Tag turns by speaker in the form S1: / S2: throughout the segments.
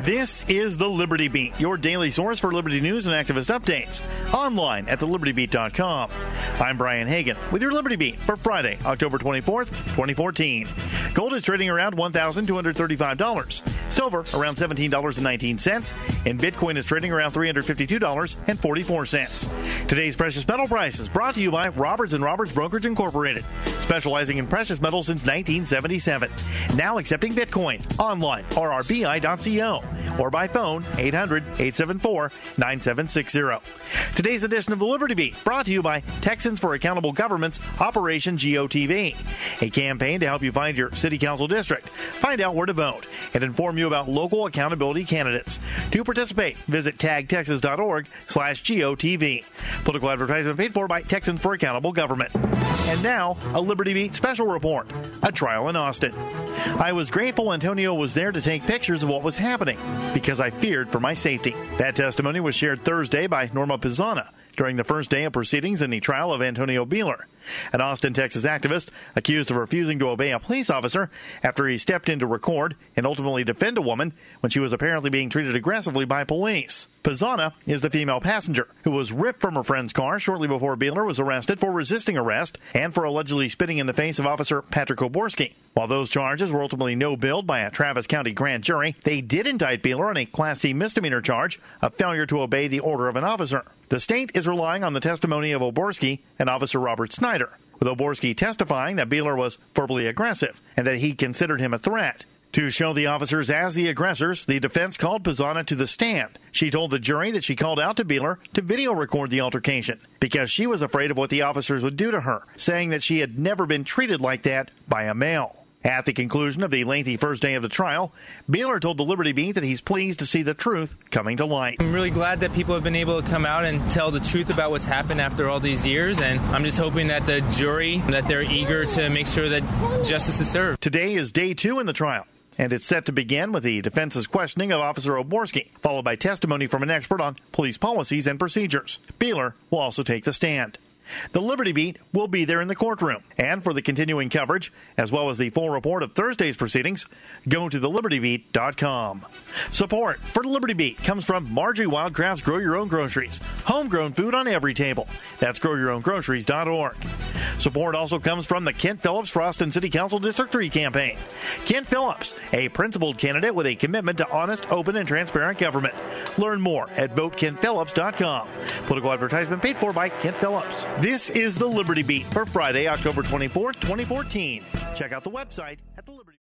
S1: This is the Liberty Beat, your daily source for Liberty news and activist updates. Online at thelibertybeat.com. I'm Brian Hagan with your Liberty Beat for Friday, October 24th, 2014. Gold is trading around $1,235. Silver around $17.19. And Bitcoin is trading around $352.44. Today's precious metal price is brought to you by Roberts & Roberts Brokerage Incorporated, specializing in precious metals since 1977. Now accepting Bitcoin. Online, rrbi.co, or by phone, 800-874-9760. Today's edition of the Liberty Beat brought to you by Texans for Accountable Government's Operation GOTV, a campaign to help you find your city council district, find out where to vote, and inform you about local accountability candidates. To participate, visit tagtexas.org/GOTV. Political advertisement paid for by Texans for Accountable Government. And now, a Liberty Beat special report, a trial in Austin. I was grateful Antonio was there to take pictures of what was happening because I feared for my safety. That testimony was shared Thursday by Norma Pizzana during the first day of proceedings in the trial of Antonio Beeler, an Austin, Texas activist accused of refusing to obey a police officer after he stepped in to record and ultimately defend a woman when she was apparently being treated aggressively by police. Pizzana is the female passenger who was ripped from her friend's car shortly before Beeler was arrested for resisting arrest and for allegedly spitting in the face of Officer Patrick Oborski. While those charges were ultimately no-billed by a Travis County grand jury, they did indict Beeler on a Class C misdemeanor charge of failure to obey the order of an officer. The state is relying on the testimony of Oborski and Officer Robert Snyder, with Oborski testifying that Beeler was verbally aggressive and that he considered him a threat. To show the officers as the aggressors, the defense called Pizzana to the stand. She told the jury that she called out to Beeler to video record the altercation because she was afraid of what the officers would do to her, saying that she had never been treated like that by a male. At the conclusion of the lengthy first day of the trial, Beeler told the Liberty Beat that he's pleased to see the truth coming to light.
S2: I'm really glad that people have been able to come out and tell the truth about what's happened after all these years, and I'm just hoping that the jury, that they're eager to make sure that justice is served.
S1: Today is day 2 in the trial, and it's set to begin with the defense's questioning of Officer Oborski, followed by testimony from an expert on police policies and procedures. Beeler will also take the stand. The Liberty Beat will be there in the courtroom. And for the continuing coverage, as well as the full report of Thursday's proceedings, go to thelibertybeat.com. Support for the Liberty Beat comes from Marjorie Wildcraft's Grow Your Own Groceries. Homegrown food on every table. That's growyourowngroceries.org. Support also comes from the Kent Phillips for Austin City Council District 3 campaign. Kent Phillips, a principled candidate with a commitment to honest, open, and transparent government. Learn more at votekentphillips.com. Political advertisement paid for by Kent Phillips. This is the Liberty Beat for Friday, October 24th, 2014. Check out the website at the Liberty.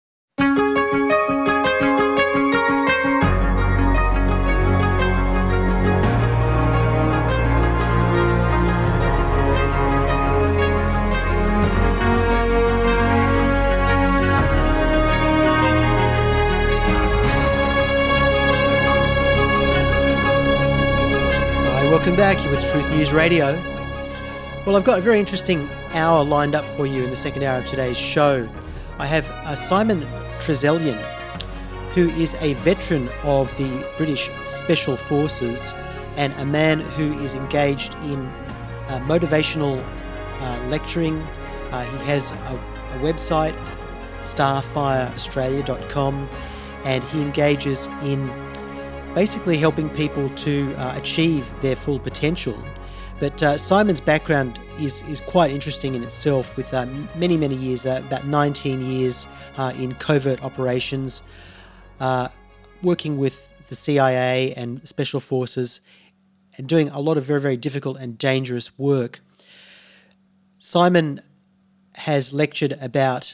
S3: Hi, welcome back. You're with Truth News Radio. Well, I've got a very interesting hour lined up for you in the second hour of today's show. I have Simon Trezelyan, who is a veteran of the British Special Forces and a man who is engaged in motivational lecturing. He has a website, starfireaustralia.com, and he engages in basically helping people to achieve their full potential. But Simon's background is quite interesting in itself, with many, many years, about 19 years in covert operations, working with the CIA and Special Forces, and doing a lot of very, very difficult and dangerous work. Simon has lectured about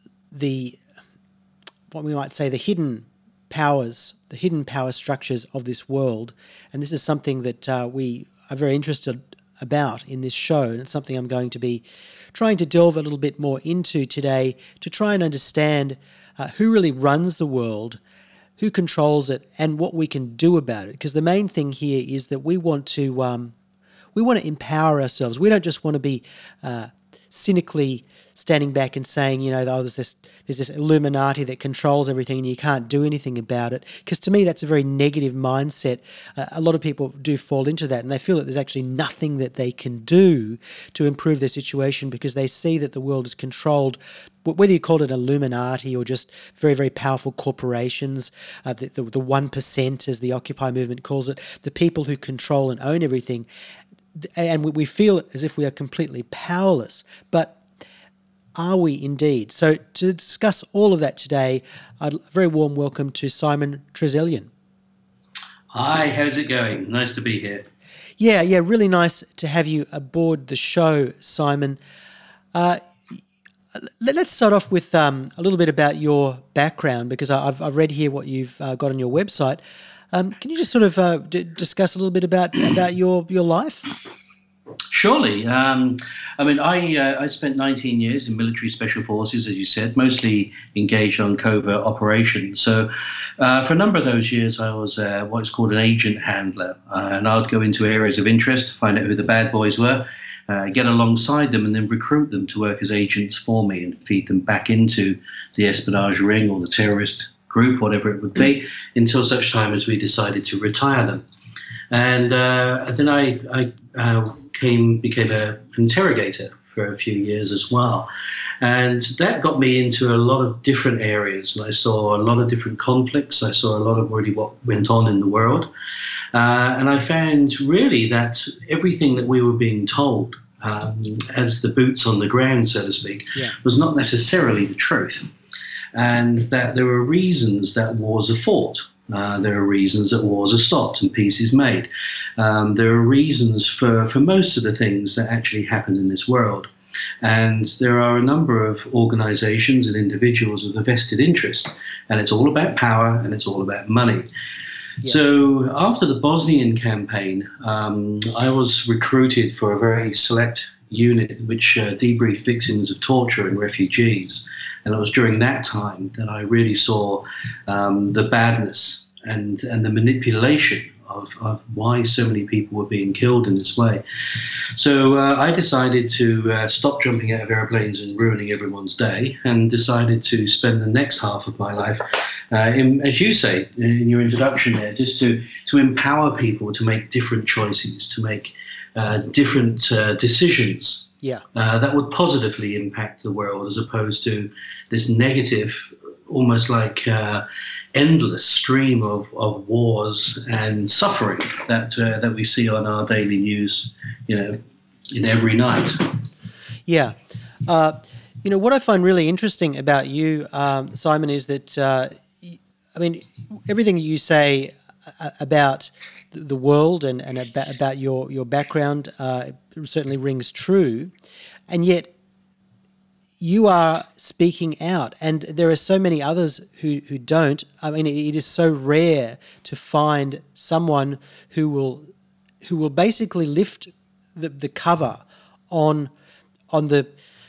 S3: what we might say, the hidden power structures of this world, and this is something that we are very interested about in this show, and it's something I'm going to be trying to delve a little bit more into today to try and understand who really runs the world, who controls it, and what we can do about it. Because the main thing here is that we want to empower ourselves. We don't just want to be cynically standing back and saying, there's this Illuminati that controls everything and you can't do anything about it. Because to me, that's a very negative mindset. A lot of people do fall into that, and they feel that there's actually nothing that they can do to improve their situation because they see that the world is controlled, whether you call it Illuminati or just very, very powerful corporations, the 1%, as the Occupy movement calls it, the people who control and own everything. And we feel as if we are completely powerless. But are we indeed? So to discuss all of that today, a very warm welcome to Simon Trezelyan.
S4: Hi, how's it going? Nice to be here.
S3: Yeah, really nice to have you aboard the show, Simon. Let's start off with a little bit about your background, because I've read here what you've got on your website. Can you just sort of discuss a little bit about your life?
S4: Surely. I spent 19 years in military special forces, as you said, mostly engaged on covert operations. So for a number of those years, I was what's called an agent handler. And I'd go into areas of interest, find out who the bad boys were, get alongside them and then recruit them to work as agents for me and feed them back into the espionage ring or the terrorist group, whatever it would be, until such time as we decided to retire them. And then I became an interrogator for a few years as well. And that got me into a lot of different areas. And I saw a lot of different conflicts. I saw a lot of really what went on in the world. And I found really that everything that we were being told as the boots on the ground, so to speak, was not necessarily the truth. And that there were reasons that wars are fought. There are reasons that wars are stopped and peace is made. There are reasons for most of the things that actually happen in this world. And there are a number of organizations and individuals with a vested interest. And it's all about power and it's all about money. Yeah. So after the Bosnian campaign, I was recruited for a very select unit which debriefed victims of torture and refugees. And it was during that time that I really saw the badness and the manipulation of why so many people were being killed in this way. So I decided to stop jumping out of airplanes and ruining everyone's day, and decided to spend the next half of my life, as you say in your introduction there, just to empower people to make different choices, to make different decisions that would positively impact the world, as opposed to this negative, almost like endless stream of wars and suffering that we see on our daily news, in every night. Yeah.
S3: What I find really interesting about you, Simon, is that, everything you say about the world and about your background certainly rings true, and yet you are speaking out, and there are so many others who don't. It is so rare to find someone who will basically lift the cover on the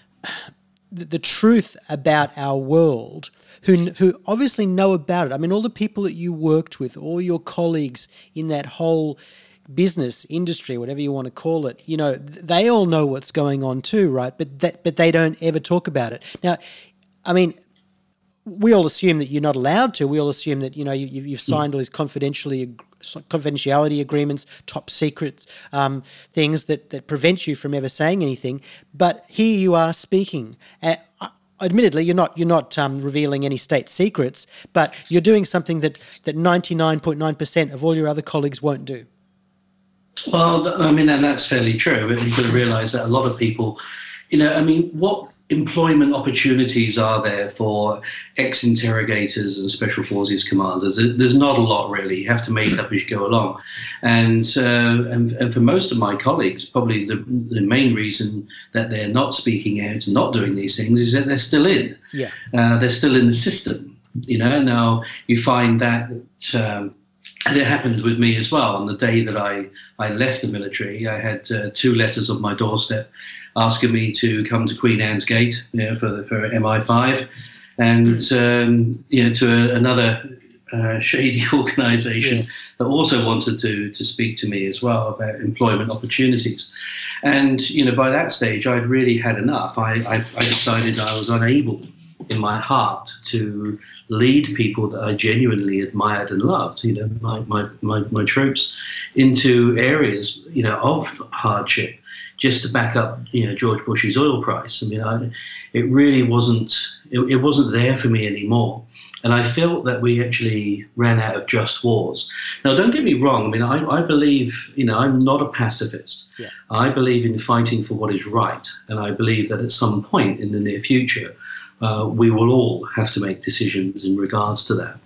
S3: truth about our world, who obviously know about it. All the people that you worked with, all your colleagues in that whole business industry, whatever you want to call it, they all know what's going on too, right? But they don't ever talk about it. Now, we all assume that you're not allowed to. We all assume that you've signed all these confidentiality agreements, top secrets, things that prevent you from ever saying anything. But here you are speaking. Admittedly, you're not revealing any state secrets, but you're doing something that 99.9% of all your other colleagues won't do.
S4: Well, and that's fairly true. But you've got to realise that a lot of people, what employment opportunities are there for ex-interrogators and special forces commanders? There's not a lot, really. You have to make it up as you go along. And for most of my colleagues, probably the main reason that they're not speaking out and not doing these things is that they're still in. Yeah. They're still in the system. Now you find that. And it happened with me as well. On the day that I left the military, I had 2 letters on my doorstep asking me to come to Queen Anne's Gate, for MI5, and to another shady organisation
S3: Yes.
S4: that also wanted to speak to me as well about employment opportunities. And, by that stage, I'd really had enough. I decided I was unable in my heart to lead people that I genuinely admired and loved, my troops, into areas, of hardship, just to back up, George Bush's oil price. It really wasn't, it wasn't there for me anymore. And I felt that we actually ran out of just wars. Now, don't get me wrong. I believe, I'm not a pacifist.
S3: Yeah.
S4: I believe in fighting for what is right. And I believe that at some point in the near future, we will all have to make decisions in regards to that.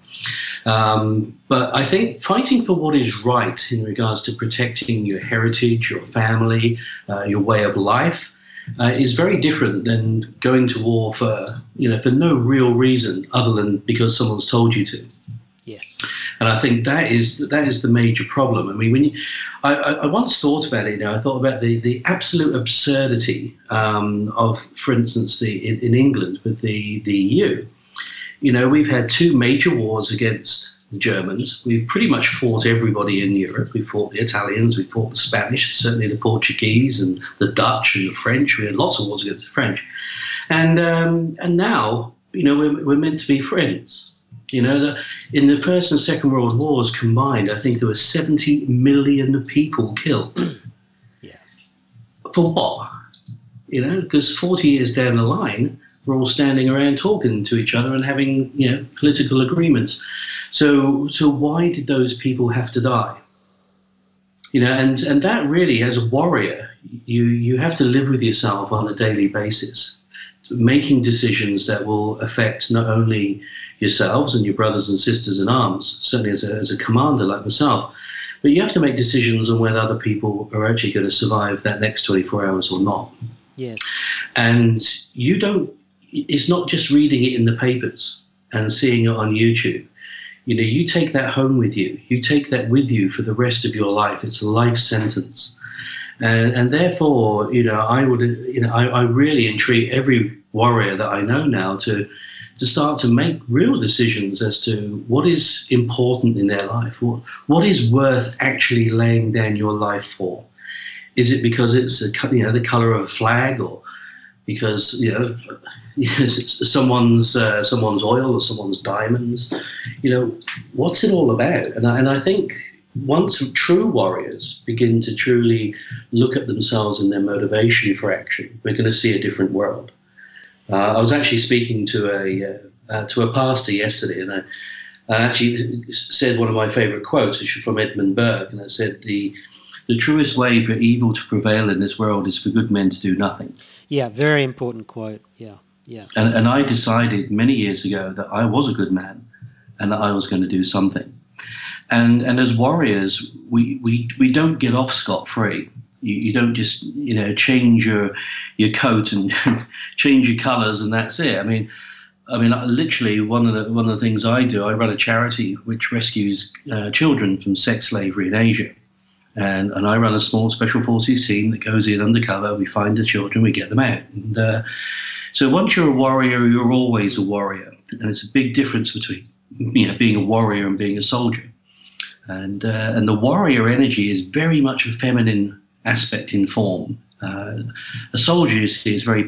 S4: But I think fighting for what is right in regards to protecting your heritage, your family, your way of life, is very different than going to war for no real reason other than because someone's told you to.
S3: Yes.
S4: And I think that is the major problem. I once thought about it. I thought about the absolute absurdity of, for instance, in England with the EU. We've had two major wars against the Germans. We've pretty much fought everybody in Europe. We fought the Italians, we fought the Spanish, certainly the Portuguese and the Dutch and the French. We had lots of wars against the French. And now, we're meant to be friends. In the First and Second World Wars combined, I think there were 70 million people killed.
S3: Yeah.
S4: For what? Because 40 years down the line, we're all standing around talking to each other and having, political agreements. So why did those people have to die? And that really, as a warrior, you have to live with yourself on a daily basis, making decisions that will affect not only yourselves and your brothers and sisters in arms, certainly as a commander like myself, but you have to make decisions on whether other people are actually going to survive that next 24 hours or not.
S3: Yes.
S4: And it's not just reading it in the papers and seeing it on YouTube. You take that home with you. You take that with you for the rest of your life. It's a life sentence. And therefore, I really entreat every warrior that I know now to start to make real decisions as to what is important in their life. What is worth actually laying down your life for? Is it because it's the color of a flag, or because it's someone's oil or someone's diamonds? What's it all about? And I think once true warriors begin to truly look at themselves and their motivation for action, we're going to see a different world. I was actually speaking to a pastor yesterday, and I actually said one of my favorite quotes, which is from Edmund Burke, and I said the truest way for evil to prevail in this world is for good men to do nothing.
S3: Yeah, very important quote. Yeah.
S4: And I decided many years ago that I was a good man and that I was going to do something. And as warriors, we don't get off scot-free. You don't just change your coat and change your colours and that's it. I mean, literally one of the things I do, I run a charity which rescues children from sex slavery in Asia. And I run a small special forces team that goes in undercover. We find the children, we get them out. And so once you're a warrior, you're always a warrior. And it's a big difference between being a warrior and being a soldier. And the warrior energy is very much a feminine aspect in form. A soldier is very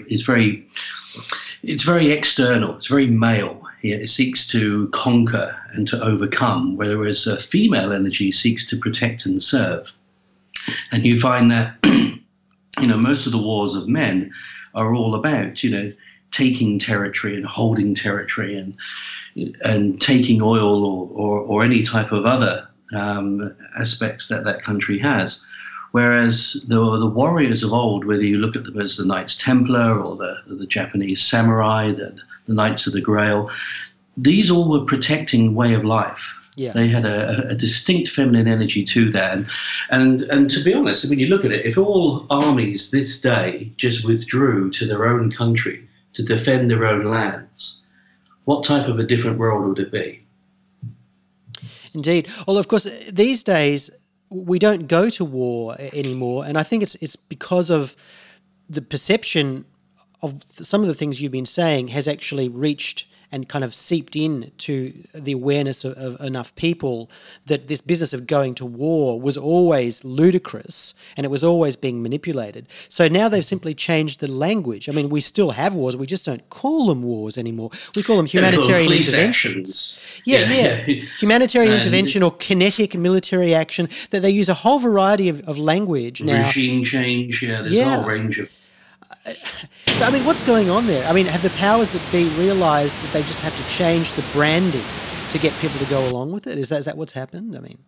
S4: external. It's very male. It seeks to conquer and to overcome, whereas a female energy seeks to protect and serve. And you find that most of the wars of men are all about taking territory and holding territory and taking oil or any type of other aspects that country has. Whereas the warriors of old, whether you look at them as the Knights Templar or the Japanese samurai, the Knights of the Grail, these all were protecting way of life.
S3: Yeah.
S4: They had a distinct feminine energy to that. And to be honest, when you look at it, if all armies this day just withdrew to their own country to defend their own lands, what type of a different world would it be?
S3: Indeed. Well, of course, these days we don't go to war anymore, and I think it's because of the perception of some of the things you've been saying has actually reached and kind of seeped in to the awareness of enough people that this business of going to war was always ludicrous and it was always being manipulated. So now they've simply changed the language. I mean, we still have wars. We just don't call them wars anymore. We call them humanitarian interventions. Yeah. Humanitarian intervention or kinetic military action, that they use a whole variety of language now.
S4: Regime change, there's a whole range of...
S3: So, I mean, what's going on there? I mean, have the powers that be realised that they just have to change the branding to get people to go along with it? Is that what's happened? I mean,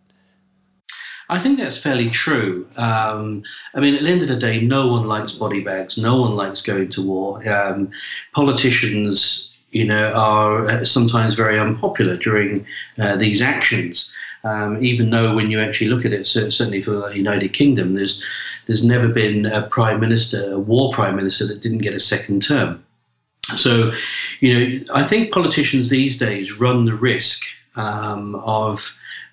S4: I think that's fairly true. I mean, at the end of the day, no one likes body bags. No one likes going to war. Politicians, are sometimes very unpopular during these actions. Even though when you actually look at it, certainly for the United Kingdom, there's never been a war prime minister that didn't get a second term. So, I think politicians these days run the risk of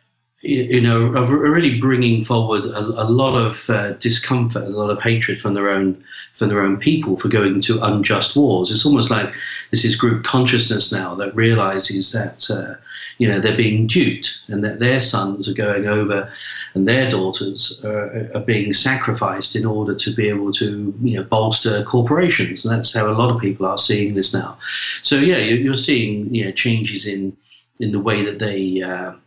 S4: really bringing forward a lot of discomfort, a lot of hatred from their own people for going to unjust wars. It's almost like this is group consciousness now that realizes that they're being duped and that their sons are going over and their daughters are being sacrificed in order to be able to bolster corporations. And that's how a lot of people are seeing this now. So you're seeing changes in the way that they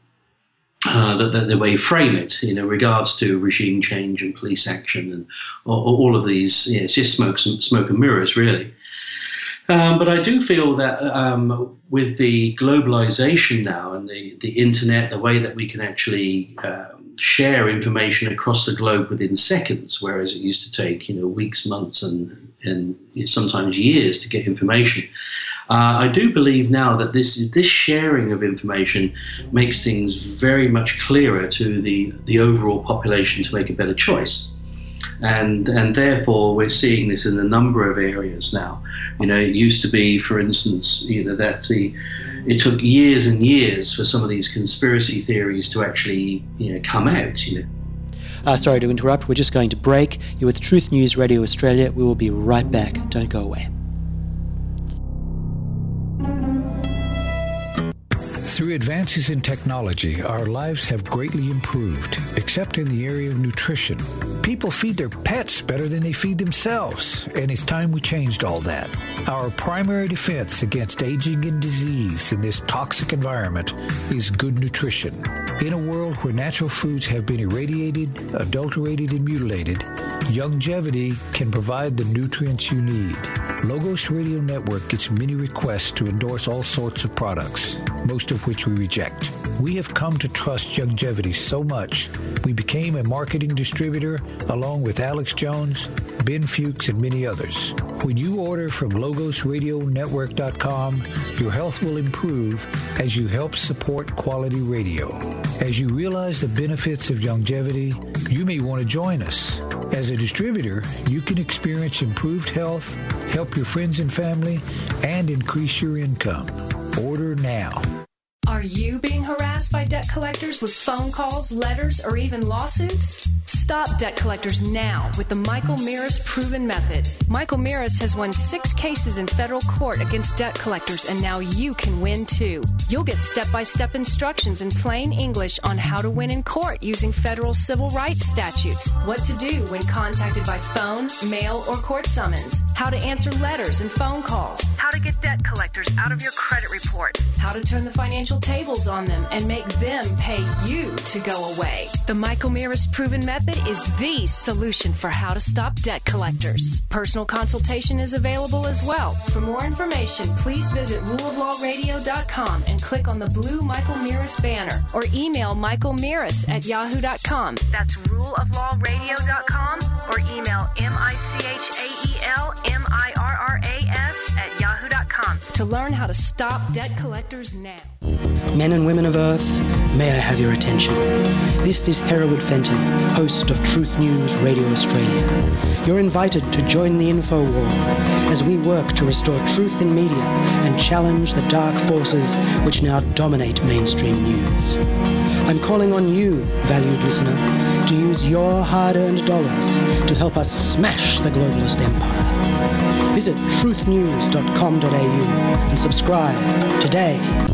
S4: the way you frame it in regards to regime change and police action and all of these. It's just smoke and mirrors, really. But I do feel that with the globalization now and the internet, the way that we can actually share information across the globe within seconds, whereas it used to take weeks, months, and sometimes years to get information. I do believe now that this sharing of information makes things very much clearer to the overall population to make a better choice. And therefore, we're seeing this in a number of areas now. It used to be, for instance, that it took years and years for some of these conspiracy theories to actually come out.
S3: Sorry to interrupt. We're just going to break. You're with Truth News Radio Australia. We will be right back. Don't go away.
S5: Through advances in technology, our lives have greatly improved, except in the area of nutrition. People feed their pets better than they feed themselves, and it's time we changed all that. Our primary defense against aging and disease in this toxic environment is good nutrition. In a world where natural foods have been irradiated, adulterated, and mutilated, Youngevity can provide the nutrients you need. Logos Radio Network gets many requests to endorse all sorts of products, most of which we reject. We have come to trust Youngevity so much, we became a marketing distributor along with Alex Jones, Ben Fuchs, and many others. When you order from LogosRadioNetwork.com, your health will improve as you help support quality radio. As you realize the benefits of Youngevity, you may want to join us. As a distributor, you can experience improved health, help your friends and family, and increase your income. Order now.
S6: Are you being harassed by debt collectors with phone calls, letters, or even lawsuits? Stop debt collectors now with the Michael Mirris Proven Method. Michael Mirris has won 6 cases in federal court against debt collectors, and now you can win too. You'll get step-by-step instructions in plain English on how to win in court using federal civil rights statutes, what to do when contacted by phone, mail, or court summons, how to answer letters and phone calls, how to get debt collectors out of your credit report, how to turn the financial tables on them and make them pay you to go away. The Michael Mirris Proven Method is the solution for how to stop debt collectors. Personal consultation is available as well. For more information, please visit ruleoflawradio.com and click on the blue Michael Mirris banner or email michaelmirris@yahoo.com. That's ruleoflawradio.com or email michaelmirras@yahoo.com to learn how to stop debt collectors now.
S3: Men and women of Earth, may I have your attention? This is Hereward Fenton, host of Truth News Radio Australia. You're invited to join the info war as we work to restore truth in media and challenge the dark forces which now dominate mainstream news. I'm calling on you, valued listener, to use your hard-earned dollars to help us smash the globalist empire. visit truthnews.com.au and subscribe today.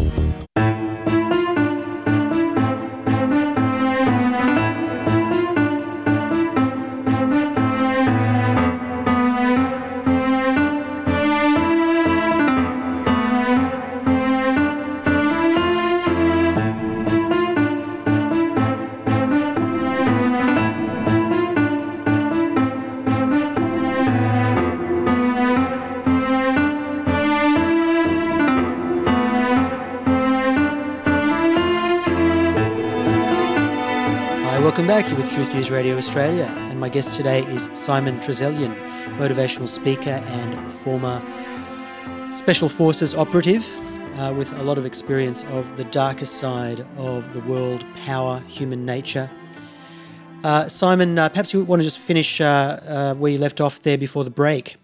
S3: Welcome back. You're with Truth News Radio Australia, and my guest today is Simon Trezelyan, motivational speaker and former Special Forces operative with a lot of experience of the darkest side of the world, power, human nature. Simon, perhaps you want to just finish where you left off there before the break.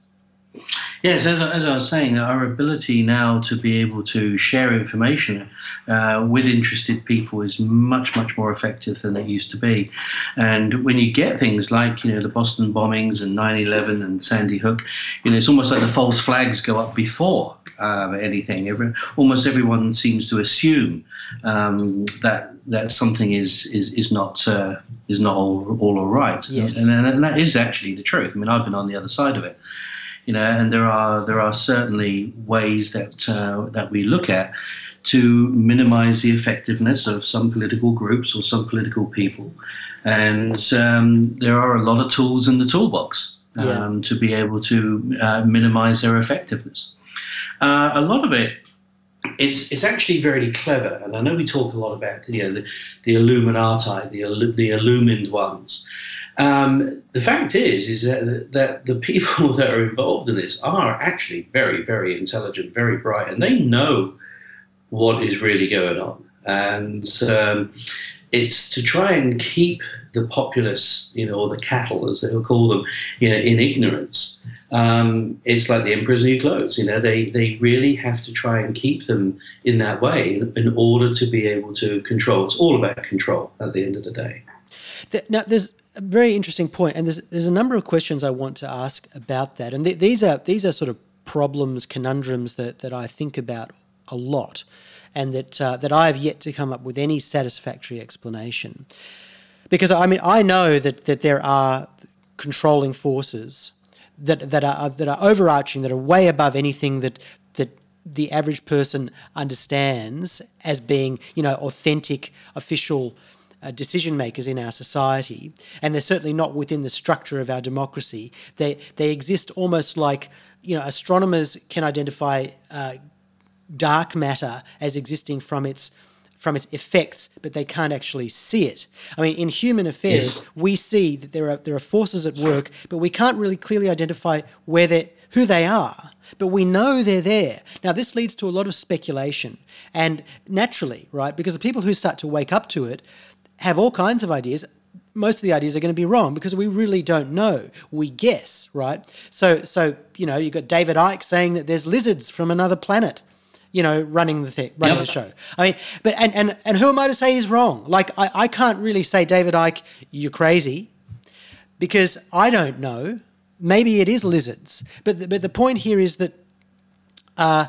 S4: Yes, as I was saying, our ability now to be able to share information with interested people is much, much more effective than it used to be. And when you get things like, the Boston bombings and 9/11 and Sandy Hook, it's almost like the false flags go up before anything. Almost everyone seems to assume that something is not all right.
S3: Yes.
S4: And that is actually the truth. I mean, I've been on the other side of it. And there are certainly ways that we look at to minimize the effectiveness of some political groups or some political people. And there are a lot of tools in the toolbox to be able to minimize their effectiveness. A lot of it's actually very clever. And I know we talk a lot about the Illuminati, the illumined ones. The fact is that the people that are involved in this are actually very, very intelligent, very bright, and they know what is really going on. And it's to try and keep the populace, or the cattle, as they will call them, in ignorance. It's like the emperor's new clothes. They really have to try and keep them in that way in order to be able to control. It's all about control at the end of the day.
S3: Now, there's a very interesting point, and there's a number of questions I want to ask about that. And these are sort of problems, conundrums that I think about a lot, and that I have yet to come up with any satisfactory explanation. Because I know that there are controlling forces that are overarching, that are way above anything that the average person understands as being authentic, official decision makers in our society, and they're certainly not within the structure of our democracy. They exist almost like astronomers can identify dark matter as existing from its effects, but they can't actually see it. I mean, in human affairs, we see that there are forces at work, but we can't really clearly identify who they are. But we know they're there. Now, this leads to a lot of speculation, and naturally, right, because the people who start to wake up to it have all kinds of ideas. Most of the ideas are going to be wrong because we really don't know. We guess, right? So you've got David Icke saying that there's lizards from another planet, running the show. I mean, but and who am I to say he's wrong? Like, I can't really say, David Icke, you're crazy, because I don't know. Maybe it is lizards. But the point here is that there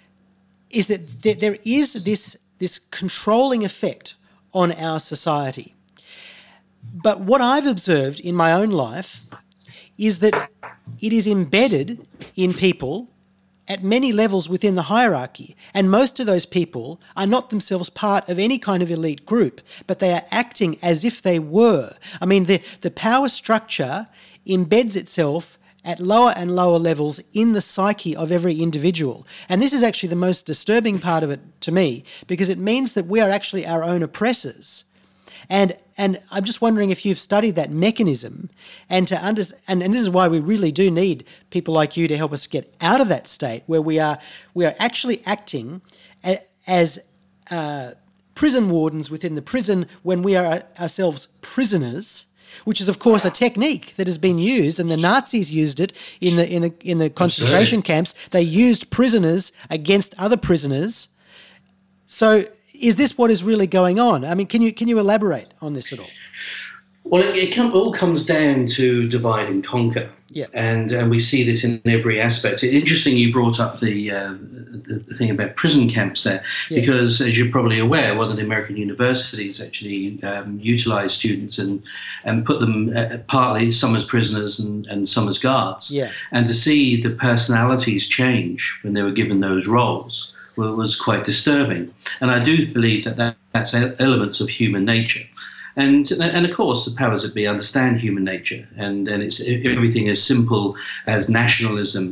S3: is this controlling effect on our society. But what I've observed in my own life is that it is embedded in people at many levels within the hierarchy, and most of those people are not themselves part of any kind of elite group, but they are acting as if they were. I mean, the power structure embeds itself at lower and lower levels in the psyche of every individual. And this is actually the most disturbing part of it to me, because it means that we are actually our own oppressors. And I'm just wondering if you've studied that mechanism, and to understand, and this is why we really do need people like you to help us get out of that state where we are actually acting as prison wardens within the prison when we are ourselves prisoners, which is of course a technique that has been used, and the Nazis used it in the concentration camps. They used prisoners against other prisoners. So is this what is really going on? I mean, can you elaborate on this at all?
S4: Well, it all comes down to divide and conquer.
S3: Yeah.
S4: And we see this in every aspect. It's interesting you brought up the thing about prison camps there, because as you're probably aware, one of the American universities actually utilised students and put them partly some as prisoners and some as guards.
S3: Yeah.
S4: And to see the personalities change when they were given those roles was quite disturbing. And I do believe that's elements of human nature. And of course, the powers that be understand human nature, and it's everything as simple as nationalism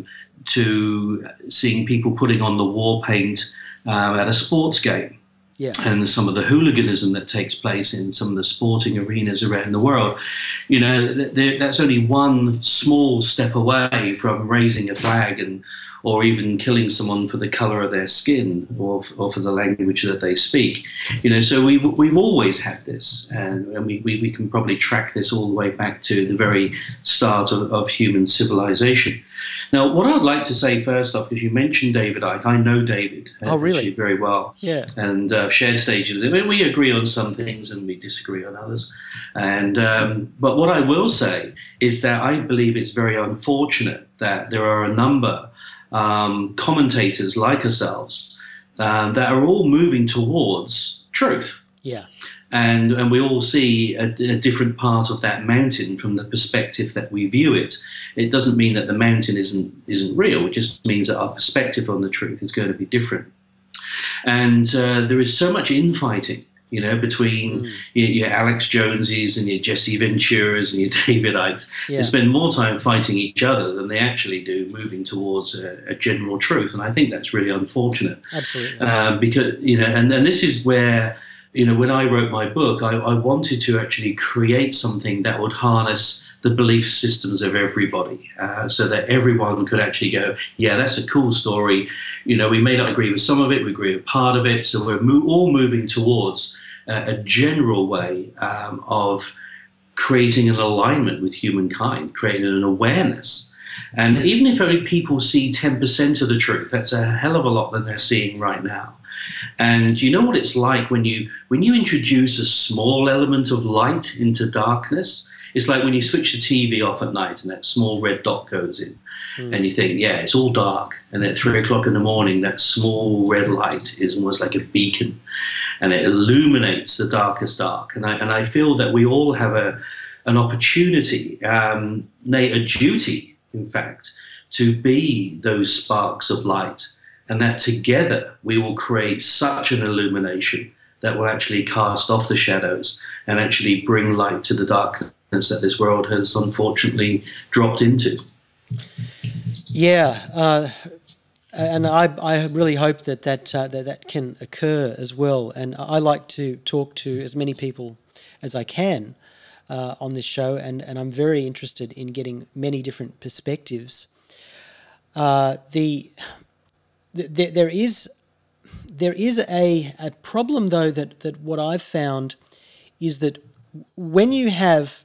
S4: to seeing people putting on the war paint at a sports game, and some of the hooliganism that takes place in some of the sporting arenas around the world. You know, that's only one small step away from raising a flag or even killing someone for the colour of their skin or for the language that they speak. You know, so we've always had this, and we can probably track this all the way back to the very start of human civilization. Now, what I'd like to say first off, because you mentioned David Icke, I know David actually very well, and shared stages with him. We agree on some things and we disagree on others. And but what I will say is that I believe it's very unfortunate that there are a number commentators like ourselves that are all moving towards truth. Yeah. And we all see a different part of that mountain from the perspective that we view it. It doesn't mean that the mountain isn't real. It just means that our perspective on the truth is going to be different. And there is so much infighting, you know, between your Alex Joneses and your Jesse Venturas and your David Ickes. They spend more time fighting each other than they actually do moving towards a general truth. And I think that's really unfortunate.
S3: Absolutely.
S4: Because, you know, and this is where, you know, when I wrote my book, I wanted to actually create something that would harness the belief systems of everybody, so that everyone could actually go, yeah, that's a cool story. You know, we may not agree with some of it, we agree with part of it. So we're all moving towards a general way of creating an alignment with humankind, creating an awareness. And even if only people see 10% of the truth, that's a hell of a lot that they're seeing right now. And you know what it's like when you introduce a small element of light into darkness? It's like when you switch the TV off at night and that small red dot goes in, and you think, yeah, it's all dark. And at 3 o'clock in the morning, that small red light is almost like a beacon, and it illuminates the darkest dark. And I feel that we all have an opportunity, nay, a duty, in fact, to be those sparks of light, and that together we will create such an illumination that will actually cast off the shadows and actually bring light to the darkness that this world has unfortunately dropped into.
S3: Yeah, and I really hope that can occur as well. And I like to talk to as many people as I can on this show, and I'm very interested in getting many different perspectives. There is a problem, though, that what I've found is that when you have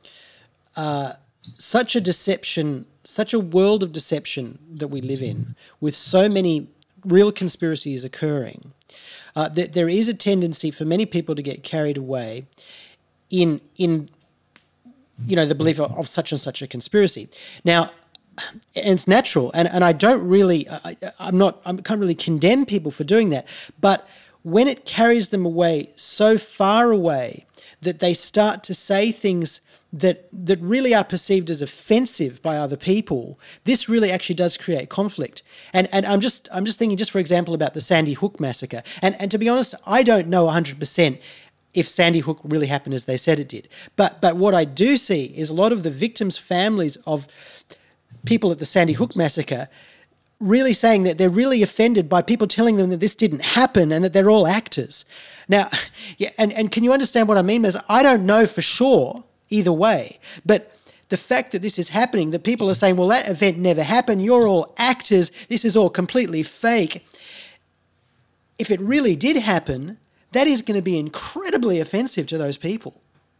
S3: such a deception, such a world of deception that we live in, with so many real conspiracies occurring, there is a tendency for many people to get carried away in the belief of such and such a conspiracy. Now, and it's natural, and I don't really, I can't really condemn people for doing that, but when it carries them away so far away that they start to say things that really are perceived as offensive by other people, this really actually does create conflict. And I'm just thinking, just for example, about the Sandy Hook massacre. And to be honest, I don't know 100% if Sandy Hook really happened as they said it did. But what I do see is a lot of the victims' families of people at the Sandy Hook massacre really saying that they're really offended by people telling them that this didn't happen and that they're all actors. Now, yeah, and can you understand what I mean? Because I don't know for sure either way, but the fact that this is happening, that people are saying, well, that event never happened, you're all actors, this is all completely fake. If it really did happen, that is going to be incredibly offensive to those people.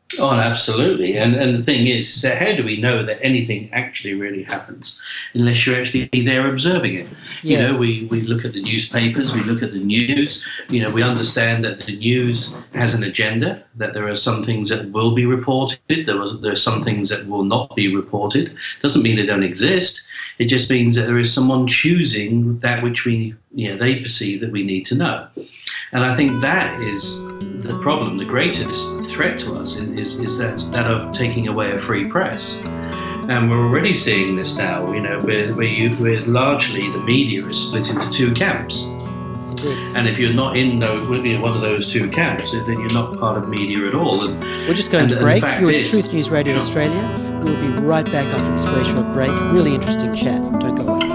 S4: Oh, absolutely. And the thing is that how do we know that anything actually really happens unless you're actually there observing it?
S3: Yeah.
S4: You know, we look at the newspapers, we look at the news, you know, we understand that the news has an agenda, that there are some things that will be reported, there are some things that will not be reported. Doesn't mean they don't exist. It just means that there is someone choosing that which they perceive that we need to know. And I think that is the problem. The greatest threat to us is that of taking away a free press. And we're already seeing this now, you know, where largely the media is split into two camps.
S3: Indeed.
S4: And if you're not in one of those two camps, then you're not part of media at all. And
S3: we're just going to break. You're with Truth News Radio Australia. We'll be right back after this very short break. Really interesting chat. Don't go away.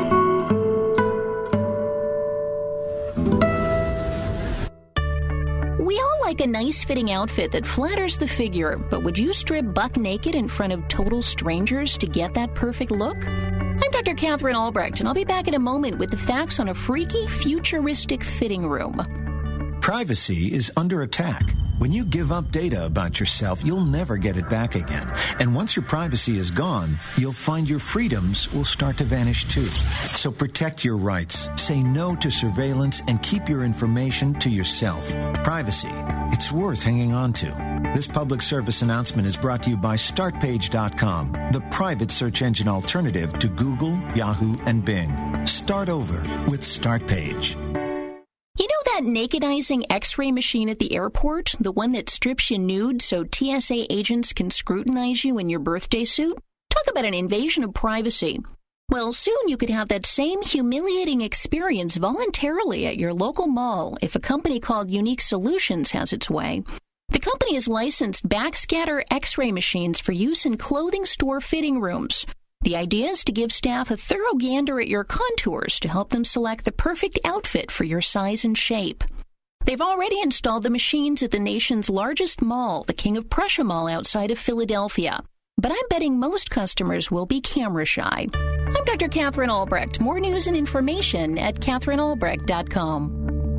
S7: We all like a nice fitting outfit that flatters the figure, but would you strip buck naked in front of total strangers to get that perfect look? I'm Dr. Catherine Albrecht, and I'll be back in a moment with the facts on a freaky, futuristic fitting room.
S8: Privacy is under attack. When you give up data about yourself, you'll never get it back again. And once your privacy is gone, you'll find your freedoms will start to vanish too. So protect your rights, say no to surveillance, and keep your information to yourself. Privacy, it's worth hanging on to. This public service announcement is brought to you by StartPage.com, the private search engine alternative to Google, Yahoo, and Bing. Start over with StartPage.
S7: You know that nakedizing X-ray machine at the airport? The one that strips you nude so TSA agents can scrutinize you in your birthday suit? Talk about an invasion of privacy. Well, soon you could have that same humiliating experience voluntarily at your local mall if a company called Unique Solutions has its way. The company has licensed backscatter X-ray machines for use in clothing store fitting rooms. The idea is to give staff a thorough gander at your contours to help them select the perfect outfit for your size and shape. They've already installed the machines at the nation's largest mall, the King of Prussia Mall outside of Philadelphia. But I'm betting most customers will be camera shy. I'm Dr. Catherine Albrecht. More news and information at CatherineAlbrecht.com.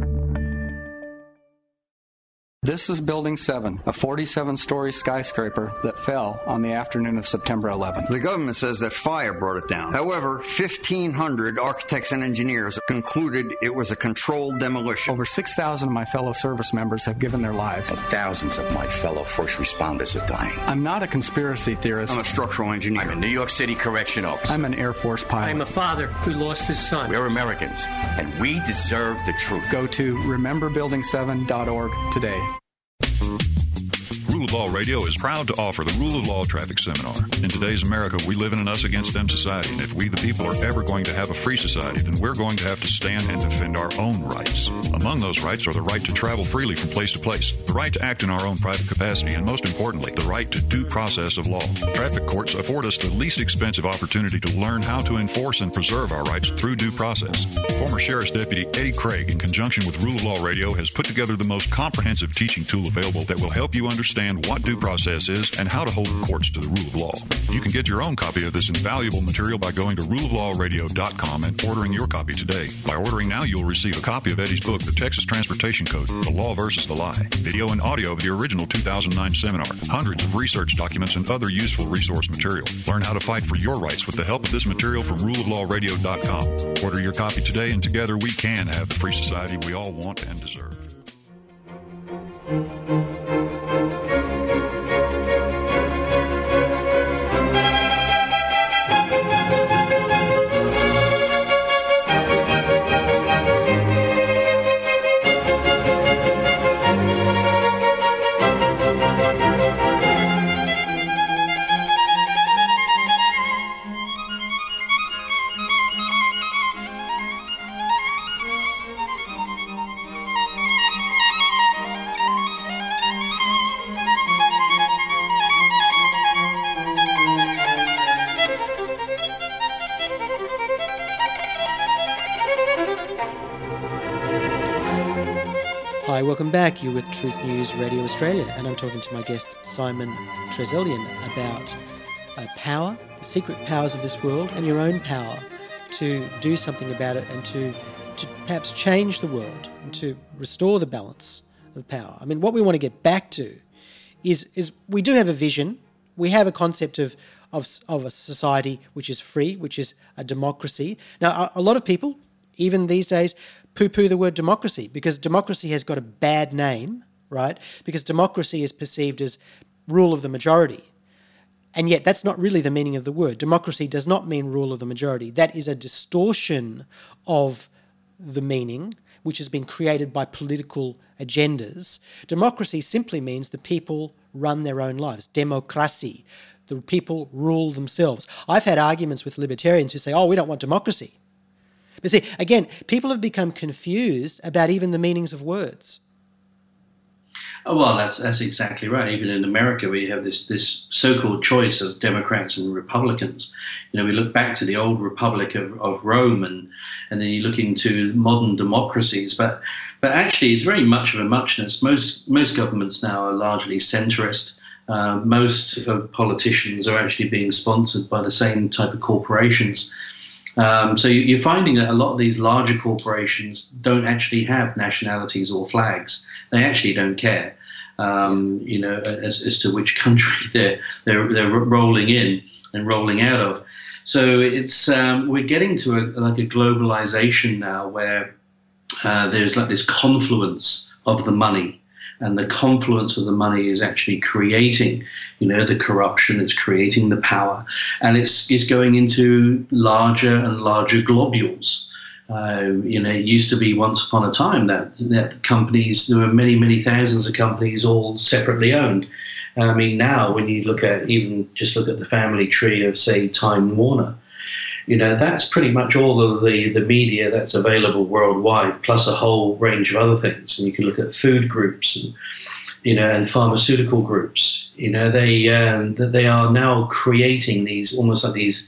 S9: This is Building 7, a 47-story skyscraper that fell on the afternoon of September 11th.
S10: The government says that fire brought it down. However, 1,500 architects and engineers concluded it was a controlled demolition.
S9: Over 6,000 of my fellow service members have given their lives.
S11: And thousands of my fellow first responders are dying.
S9: I'm not a conspiracy theorist.
S10: I'm a structural engineer.
S11: I'm a New York City correction officer.
S9: I'm an Air Force pilot.
S12: I'm a father who lost his son.
S11: We're Americans, and we deserve the truth.
S9: Go to rememberbuilding7.org today.
S13: Rule of Law Radio is proud to offer the Rule of Law Traffic Seminar. In today's America, we live in an us-against-them society, and if we the people are ever going to have a free society, then we're going to have to stand and defend our own rights. Among those rights are the right to travel freely from place to place, the right to act in our own private capacity, and most importantly, the right to due process of law. Traffic courts afford us the least expensive opportunity to learn how to enforce and preserve our rights through due process. Former Sheriff's Deputy Eddie Craig, in conjunction with Rule of Law Radio, has put together the most comprehensive teaching tool available that will help you understand what due process is and how to hold courts to the rule of law. You can get your own copy of this invaluable material by going to ruleoflawradio.com and ordering your copy today. By ordering now, you'll receive a copy of Eddie's book, The Texas Transportation Code, The Law versus the Lie, video and audio of the original 2009 seminar, hundreds of research documents, and other useful resource material. Learn how to fight for your rights with the help of this material from ruleoflawradio.com. Order your copy today, and together we can have the free society we all want and deserve.
S3: Hi, welcome back. You're with Truth News Radio Australia, and I'm talking to my guest Simon Trezelyan about power, the secret powers of this world, and your own power to do something about it and to perhaps change the world and to restore the balance of power. I mean, what we want to get back to is we do have a vision. We have a concept of a society which is free, which is a democracy. Now, a lot of people, even these days, poo-poo the word democracy because democracy has got a bad name, right? Because democracy is perceived as rule of the majority. And yet that's not really the meaning of the word. Democracy does not mean rule of the majority. That is a distortion of the meaning which has been created by political agendas. Democracy simply means the people run their own lives. Democracy. The people rule themselves. I've had arguments with libertarians who say, oh, we don't want democracy. But see, again, people have become confused about even the meanings of words.
S4: Oh, well, that's exactly right. Even in America, we have this so-called choice of Democrats and Republicans. You know, we look back to the old Republic of Rome, and then you look into modern democracies. But actually, it's very much of a muchness. Most governments now are largely centrist. Most politicians are actually being sponsored by the same type of corporations. So you're finding that a lot of these larger corporations don't actually have nationalities or flags. They actually don't care, as to which country they're rolling in and rolling out of. So it's we're getting to a globalization now where there's like this confluence of the money. And the confluence of the money is actually creating, the corruption. It's creating the power, and it's going into larger and larger globules. It used to be once upon a time that companies, there were many, many thousands of companies all separately owned. I mean, now when you look at the family tree of, say, Time Warner, that's pretty much all of the media that's available worldwide, plus a whole range of other things. And you can look at food groups and pharmaceutical groups. They are now creating these almost like these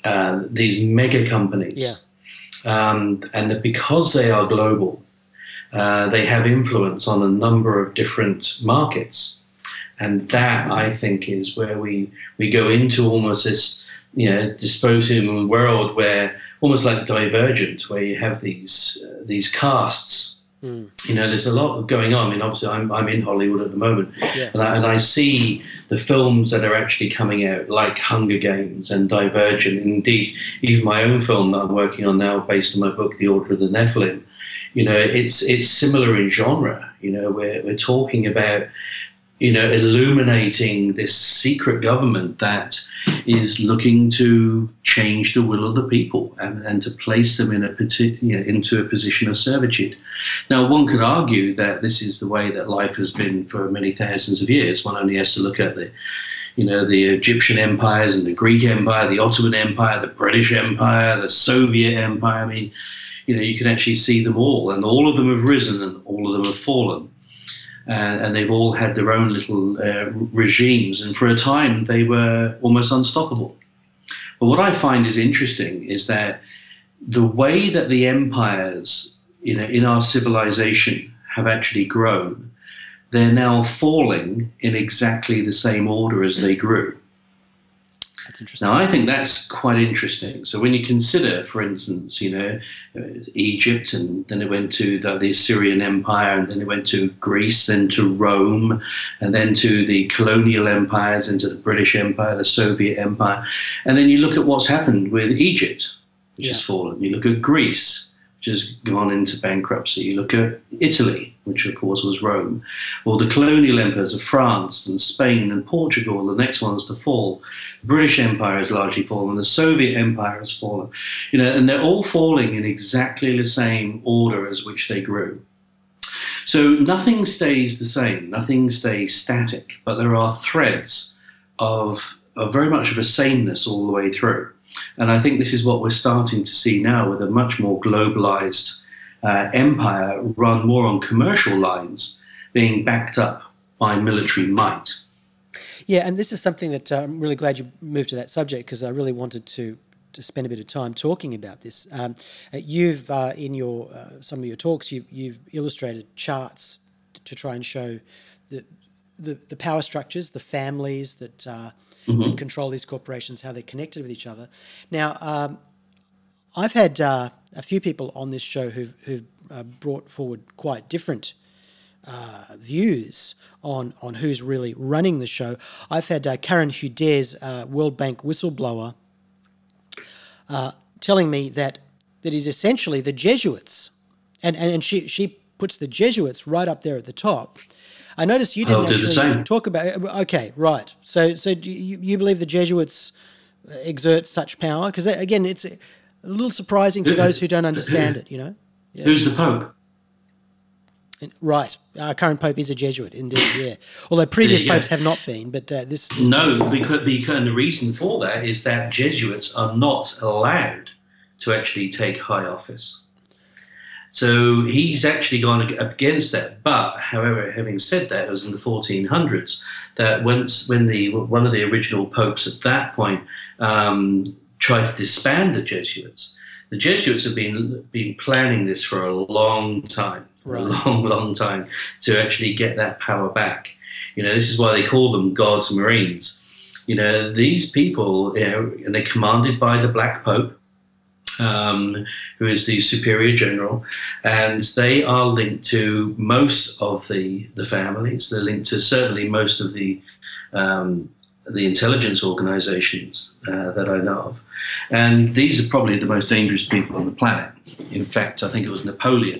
S4: mega companies.
S3: Yeah.
S4: And that because they are global, they have influence on a number of different markets. And that, I think, is where we go into almost this dystopian world where almost like Divergent, where you have these castes. There's a lot going on. I mean, obviously, I'm in Hollywood at the moment, and I see the films that are actually coming out, like Hunger Games and Divergent. Indeed, even my own film that I'm working on now, based on my book, The Order of the Nephilim. It's similar in genre. We're talking about illuminating this secret government that is looking to change the will of the people and to place them into a position of servitude. Now, one could argue that this is the way that life has been for many thousands of years. One only has to look at the Egyptian empires and the Greek Empire, the Ottoman Empire, the British Empire, the Soviet Empire. I mean, you can actually see them all, and all of them have risen and all of them have fallen. And they've all had their own little regimes. And for a time, they were almost unstoppable. But what I find is interesting is that the way that the empires, in our civilization have actually grown, they're now falling in exactly the same order as they grew.
S3: That's interesting.
S4: Now, I think that's quite interesting. So when you consider, for instance, Egypt, and then it went to the Assyrian Empire, and then it went to Greece, then to Rome, and then to the colonial empires, into the British Empire, the Soviet Empire. And then you look at what's happened with Egypt, which has fallen. You look at Greece, which has gone into bankruptcy. You look at Italy, which of course was Rome, or the colonial empires of France and Spain and Portugal, the next ones to fall. The British Empire has largely fallen, the Soviet Empire has fallen, and they're all falling in exactly the same order as which they grew. So nothing stays the same, nothing stays static, but there are threads of very much of a sameness all the way through. And I think this is what we're starting to see now with a much more globalized empire run more on commercial lines, being backed up by military might.
S3: Yeah, and this is something that I'm really glad you moved to that subject, because I really wanted to spend a bit of time talking about this. You've, in your some of your talks, you've illustrated charts to try and show the power structures, the families that that control these corporations, how they're connected with each other. Now, I've had a few people on this show who've brought forward quite different views on who's really running the show. I've had Karen Hudes, World Bank whistleblower, telling me that is essentially the Jesuits, and she puts the Jesuits right up there at the top. I noticed you didn't actually talk about. Okay, right. So do you believe the Jesuits exert such power? Because again, it's a little surprising to those who don't understand it. Yeah.
S4: Who's the Pope?
S3: Right. Current Pope is a Jesuit, indeed, yeah. Although previous popes have not been, but this
S4: No, because the reason for that is that Jesuits are not allowed to actually take high office. So he's actually gone against that. But, however, having said that, it was in the 1400s that when one of the original popes at that point tried to disband the Jesuits have been planning this for a long time.
S3: Right.
S4: A long time to actually get that power back. This is why they call them God's Marines. These people, and they're commanded by the Black Pope, who is the superior general, and they are linked to most of the families. They're linked to certainly most of the intelligence organizations that I know of. And these are probably the most dangerous people on the planet. In fact, I think it was Napoleon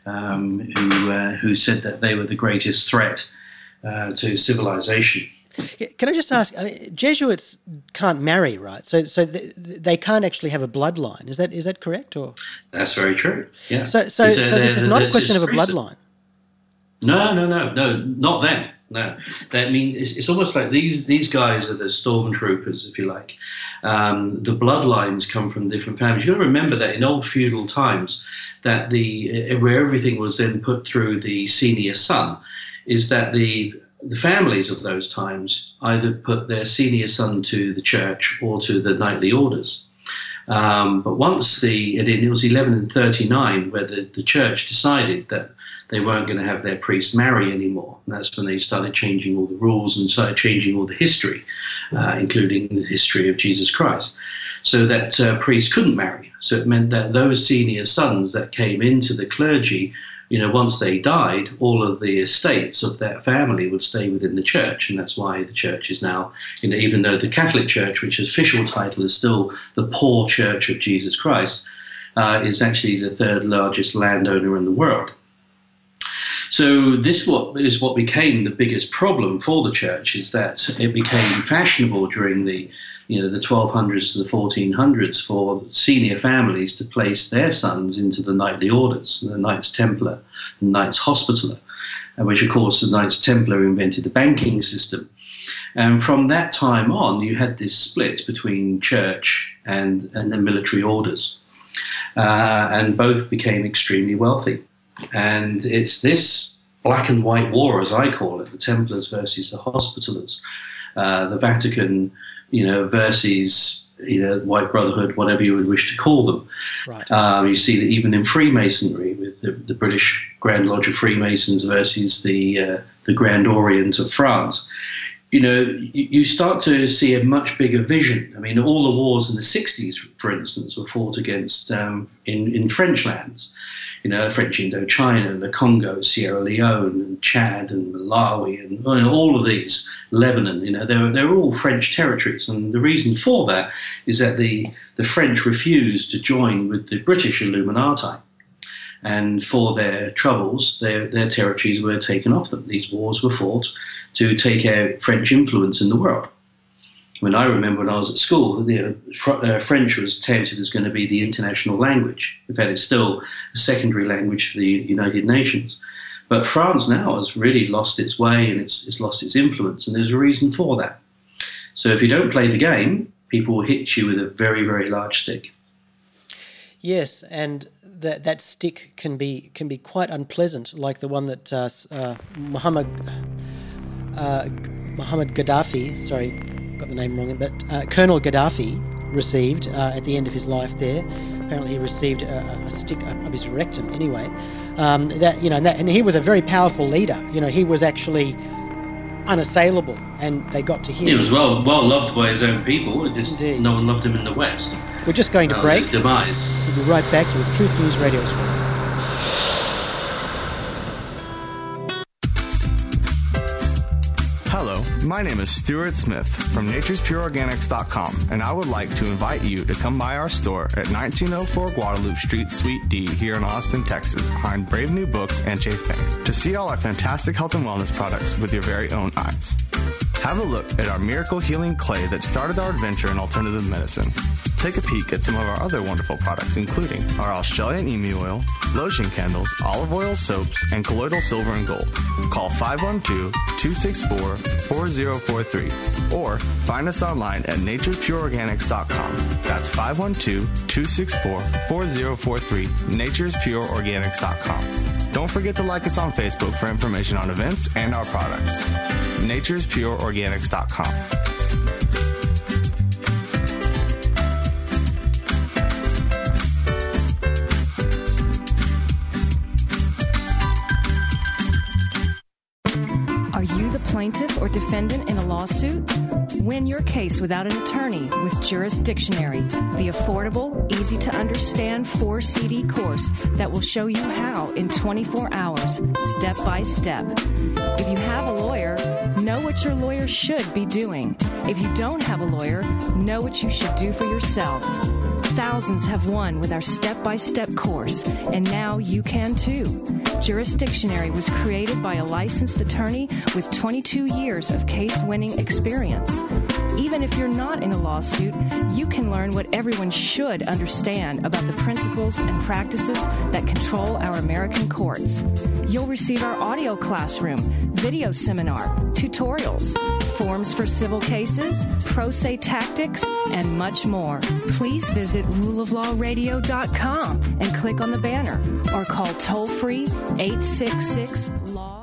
S4: who said that they were the greatest threat to civilization.
S3: Can I just ask? Jesuits can't marry, right? So they can't actually have a bloodline. Is that correct? Or
S4: that's very true. Yeah.
S3: So this is not a question of a bloodline.
S4: No, not them. No, it's almost like these guys are the stormtroopers, if you like. The bloodlines come from different families. You've got to remember that in old feudal times, that where everything was then put through the senior son, is that the families of those times either put their senior son to the church or to the knightly orders. But once it was 1139 where the church decided that they weren't going to have their priests marry anymore. And that's when they started changing all the rules and started changing all the history, including the history of Jesus Christ, so that priests couldn't marry. So it meant that those senior sons that came into the clergy, once they died, all of the estates of that family would stay within the church. And that's why the church is now, even though the Catholic Church, which official title is still the Poor Church of Jesus Christ, is actually the third largest landowner in the world. So this is what became the biggest problem for the church, is that it became fashionable during the 1200s to the 1400s for senior families to place their sons into the knightly orders, the Knights Templar and Knights Hospitaller, which of course the Knights Templar invented the banking system. And from that time on, you had this split between church and the military orders, and both became extremely wealthy. And it's this black and white war, as I call it, the Templars versus the Hospitallers, the Vatican, versus White Brotherhood, whatever you would wish to call them.
S3: Right.
S4: You see that even in Freemasonry, with the British Grand Lodge of Freemasons versus the Grand Orient of France, you start to see a much bigger vision. I mean, all the wars in the 60s, for instance, were fought against in French lands. French Indochina, the Congo, Sierra Leone, and Chad, and Malawi, and all of these, Lebanon. They're all French territories, and the reason for that is that the French refused to join with the British Illuminati, and for their troubles, their territories were taken off them. These wars were fought to take out French influence in the world. When I remember when I was at school, French was touted as going to be the international language. In fact, it's still a secondary language for the United Nations. But France now has really lost its way and it's lost its influence, and there's a reason for that. So if you don't play the game, people will hit you with a very, very large stick.
S3: Yes, and that stick can be quite unpleasant, like the one that Muhammad Gaddafi, sorry, got the name wrong, but Colonel Gaddafi received at the end of his life there. Apparently he received a stick up his rectum anyway. And he was a very powerful leader. He was actually unassailable, and they got to him.
S4: He was well loved by his own people. No one loved him in the West.
S3: We're just going to break.
S4: His demise.
S3: We'll be right back with Truth News Radio Australia.
S14: Hello, my name is Stuart Smith from naturespureorganics.com, and I would like to invite you to come by our store at 1904 Guadalupe Street, Suite D, here in Austin, Texas, behind Brave New Books and Chase Bank, to see all our fantastic health and wellness products with your very own eyes. Have a look at our miracle healing clay that started our adventure in alternative medicine. Take a peek at some of our other wonderful products, including our Australian emu oil, lotion candles, olive oil soaps, and colloidal silver and gold. Call 512-264-4043 or find us online at naturespureorganics.com. That's 512-264-4043, naturespureorganics.com. Don't forget to like us on Facebook for information on events and our products. naturespureorganics.com.
S6: Are you the plaintiff or defendant in a lawsuit? Win your case without an attorney with Jurisdictionary, the affordable, easy-to-understand 4-CD course that will show you how in 24 hours, step by step. If you have a lawyer, know what your lawyer should be doing. If you don't have a lawyer, know what you should do for yourself. Thousands have won with our step-by-step course, and now you can too. Jurisdictionary was created by a licensed attorney with 22 years of case-winning experience. Even if you're not in a lawsuit, you can learn what everyone should understand about the principles and practices that control our American courts. You'll receive our audio classroom, video seminar, tutorials, forms for civil cases, pro se tactics, and much more. Please visit ruleoflawradio.com and click on the banner or call toll-free 866-LAW.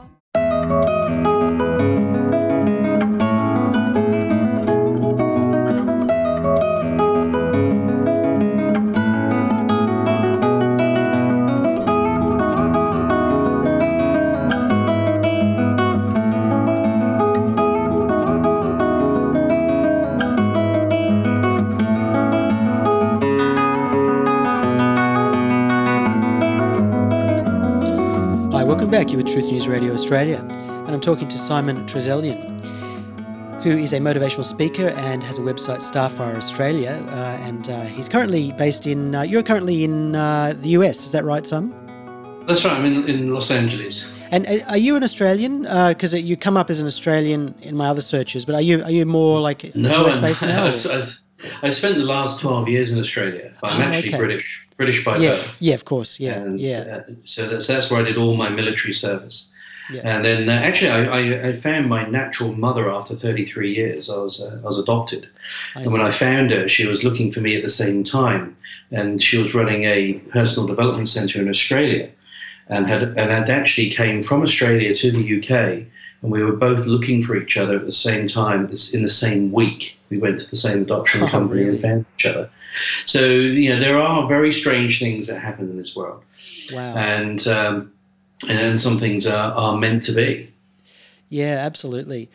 S3: Back, you're with Truth News Radio Australia, and I'm talking to Simon Trezelyan, who is a motivational speaker and has a website, Starfire Australia, and he's currently based in, you're currently in the US, is that right, Simon?
S4: That's right, I'm in Los Angeles.
S3: And are you an Australian? Because you come up as an Australian in my other searches, but are you more like US based now?
S4: I spent the last 12 years in Australia. I'm actually British by birth.
S3: Yeah, of course,
S4: So that's where I did all my military service.
S3: Yeah.
S4: And then actually I found my natural mother after 33 years. I was adopted. And when I found her, she was looking for me at the same time. And she was running a personal development centre in Australia and had actually came from Australia to the UK. And we were both looking for each other at the same time in the same week. We went to the same adoption company and found each other. So, there are very strange things that happen in this world.
S3: Wow.
S4: And some things are meant to be.
S3: Yeah, absolutely.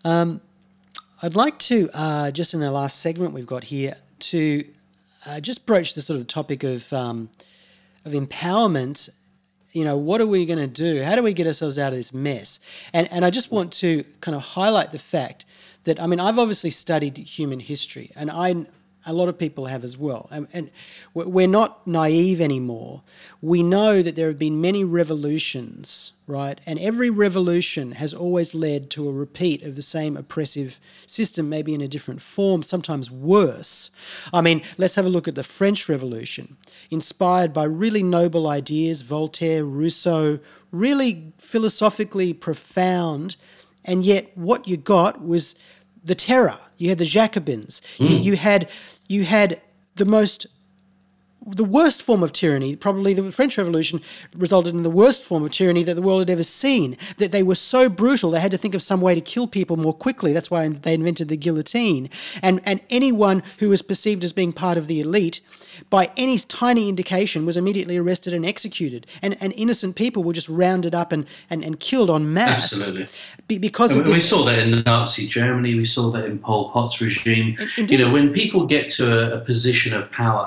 S3: I'd like to, just in the last segment we've got here, to just broach the sort of topic of empowerment. What are we going to do? How do we get ourselves out of this mess? And I just want to kind of highlight the fact that, I've obviously studied human history, and a lot of people have as well. And we're not naive anymore. We know that there have been many revolutions, right? And every revolution has always led to a repeat of the same oppressive system, maybe in a different form, sometimes worse. Let's have a look at the French Revolution, inspired by really noble ideas, Voltaire, Rousseau, really philosophically profound, and yet what you got was the terror. You had the Jacobins. You had the worst form of tyranny. Probably the French Revolution resulted in the worst form of tyranny that the world had ever seen. That they were so brutal, they had to think of some way to kill people more quickly. That's why they invented the guillotine. And anyone who was perceived as being part of the elite, by any tiny indication, was immediately arrested and executed. And innocent people were just rounded up and killed en masse.
S4: Absolutely.
S3: Because of
S4: we saw that in Nazi Germany. We saw that in Pol Pot's regime.
S3: Indeed.
S4: When people get to a position of power,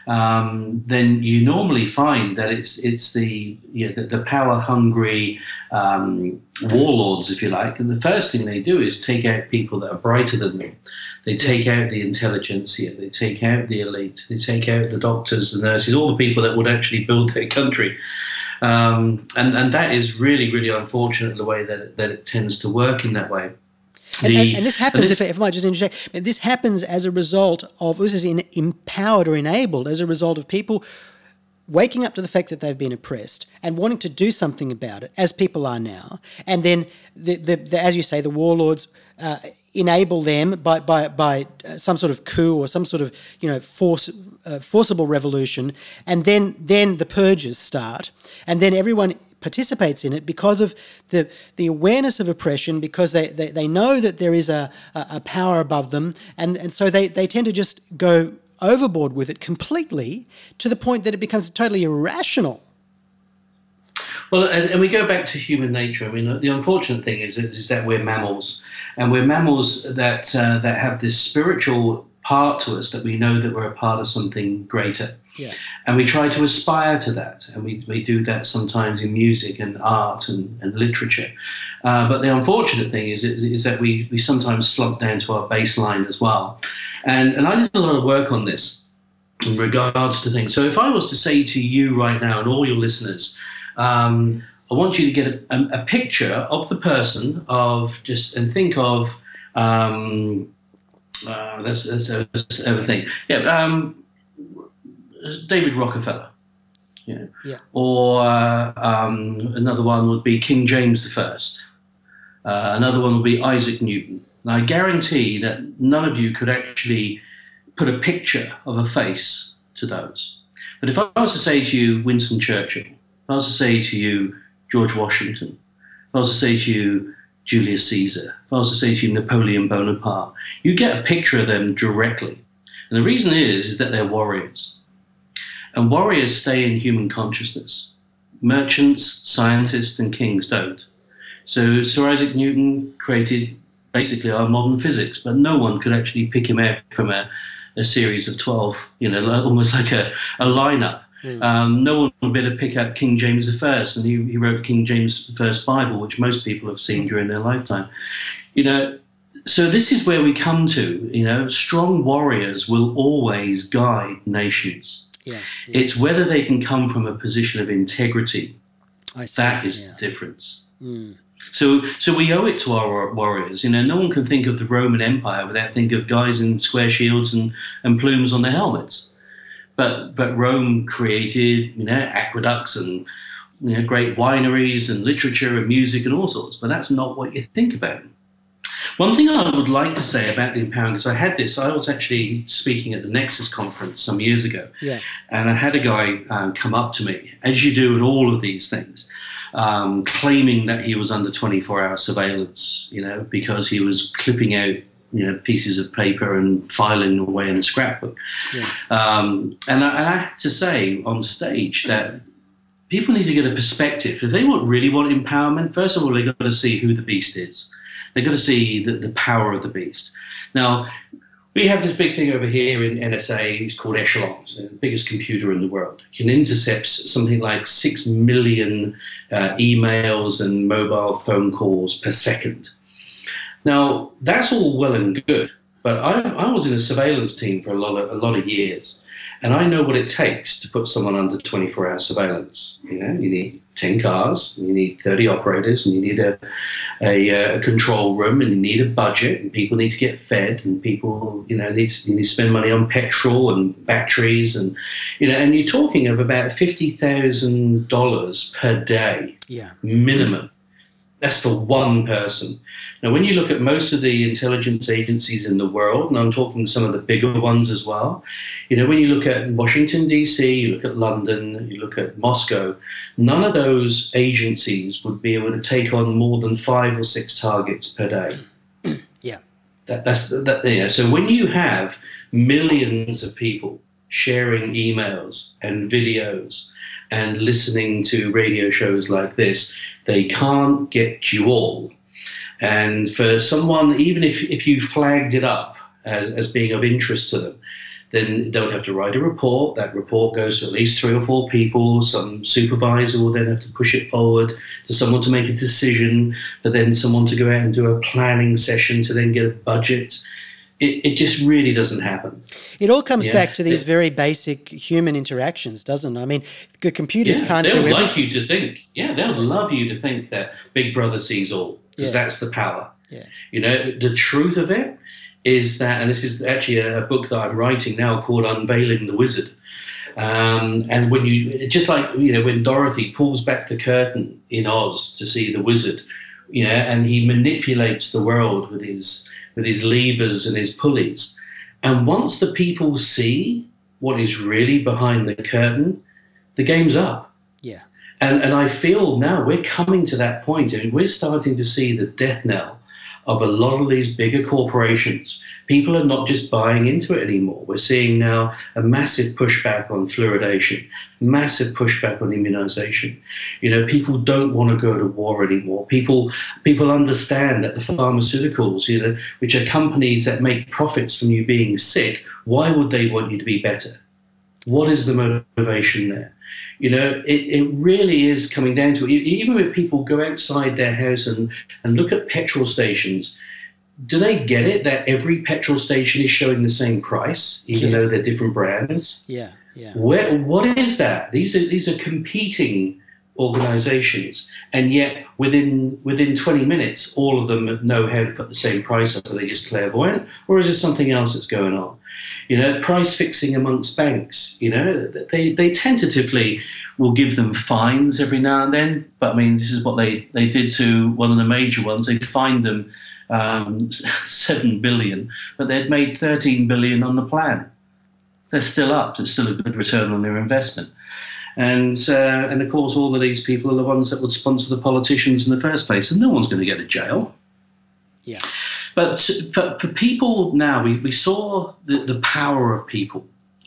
S4: then you normally find that it's the power-hungry warlords, if you like. And the first thing they do is take out people that are brighter than them. They take out the intelligentsia. They take out the elite. They take out the doctors, the nurses, all the people that would actually build their country. And that is really, really unfortunate, the way that it tends to work in that way.
S3: And this happens, if I might just interject, this happens as a result of, this is empowered or enabled as a result of people waking up to the fact that they've been oppressed and wanting to do something about it, as people are now. And then, as you say, the warlords enable them by some sort of coup or some sort of forcible revolution, and then the purges start, and then everyone participates in it because of the awareness of oppression, because they know that there is a power above them, and so they tend to just go overboard with it completely, to the point that it becomes totally irrational.
S4: Well, and we go back to human nature. I mean, the unfortunate thing is that we're mammals, and we're mammals that have this spiritual part to us, that we know that we're a part of something greater.
S3: Yeah.
S4: And we try to aspire to that, and we do that sometimes in music and art and literature. But the unfortunate thing is that we sometimes slump down to our baseline as well. And I did a lot of work on this in regards to things. So if I was to say to you right now, and all your listeners, I want you to get a picture of the person, and think of let's everything. Yeah. David Rockefeller, or another one would be King James I. Another one would be Isaac Newton. And I guarantee that none of you could actually put a picture of a face to those. But if I was to say to you Winston Churchill, if I was to say to you George Washington, if I was to say to you Julius Caesar, if I was to say to you Napoleon Bonaparte, you get a picture of them directly. And the reason is that they're warriors. And warriors stay in human consciousness. Merchants, scientists, and kings don't. So Sir Isaac Newton created basically our modern physics, but no one could actually pick him out from a series of 12, almost like a lineup. No one would be able to pick up King James I, and he wrote King James I Bible, which most people have seen during their lifetime. So this is where we come to, strong warriors will always guide nations.
S3: Yeah.
S4: It's whether they can come from a position of integrity. That is the difference.
S3: Mm.
S4: So we owe it to our warriors. No one can think of the Roman Empire without thinking of guys in square shields and plumes on their helmets. But Rome created, aqueducts and great wineries and literature and music and all sorts. But that's not what you think about. One thing I would like to say about the empowering, because I was actually speaking at the Nexus conference some years ago, and I had a guy come up to me, as you do in all of these things, claiming that he was under 24-hour surveillance, because he was clipping out, pieces of paper and filing away in a scrapbook.
S3: Yeah.
S4: And I had to say on stage that people need to get a perspective. If they really want empowerment, first of all, they've got to see who the beast is. They've got to see the power of the beast. Now, we have this big thing over here in NSA. It's called Echelon. It's the biggest computer in the world. It can intercept something like 6 million emails and mobile phone calls per second. Now, that's all well and good, but I was in a surveillance team for a lot of years, and I know what it takes to put someone under 24-hour surveillance. You need 10 cars, you need 30 operators, and you need a control room, and you need a budget, and people need to get fed, and people, you need to spend money on petrol and batteries, and and you're talking of about $50,000 per day, minimum. That's for one person. Now, when you look at most of the intelligence agencies in the world, and I'm talking some of the bigger ones as well, when you look at Washington, D.C., you look at London, you look at Moscow, none of those agencies would be able to take on more than 5 or 6 targets per day.
S3: Yeah.
S4: So when you have millions of people sharing emails and videos and listening to radio shows like this, they can't get you all. And for someone, even if you flagged it up as being of interest to them, then they'll have to write a report. That report goes to at least 3 or 4 people. Some supervisor will then have to push it forward to someone to make a decision, but then someone to go out and do a planning session to then get a budget. It just really doesn't happen.
S3: It all comes back to these very basic human interactions, doesn't it? I mean, the computers can't do everything.
S4: They'll like you to think. Yeah, they'll love you to think that Big Brother sees all, because that's the power.
S3: Yeah.
S4: You know, the truth of it is that, and this is actually a book that I'm writing now called Unveiling the Wizard. And when you, just like, you know, when Dorothy pulls back the curtain in Oz to see the wizard, you know, and he manipulates the world with his levers and his pulleys. And once the people see what is really behind the curtain, the game's up.
S3: Yeah.
S4: And I feel now we're coming to that point, and we're starting to see the death knell of a lot of these bigger corporations. People are not just buying into it anymore. We're seeing now a massive pushback on fluoridation, massive pushback on immunization. You know, people don't want to go to war anymore. People understand that the pharmaceuticals, you know, which are companies that make profits from you being sick, why would they want you to be better? What is the motivation there? You know, it really is coming down to it. Even when people go outside their house and look at petrol stations, do they get it that every petrol station is showing the same price, even though they're different brands?
S3: Yeah.
S4: What is that? These are competing organizations, and yet within 20 minutes, all of them know how to put the same price up. Are they just clairvoyant, or is there something else that's going on? You know, price fixing amongst banks, you know, they tentatively will give them fines every now and then. But I mean, this is what they did to one of the major ones. They fined them 7 billion, but they'd made 13 billion on the plan. They're still up. It's still a good return on their investment. And of course, all of these people are the ones that would sponsor the politicians in the first place, and no one's going to go to jail.
S3: Yeah.
S4: But for people now, we saw the power of people.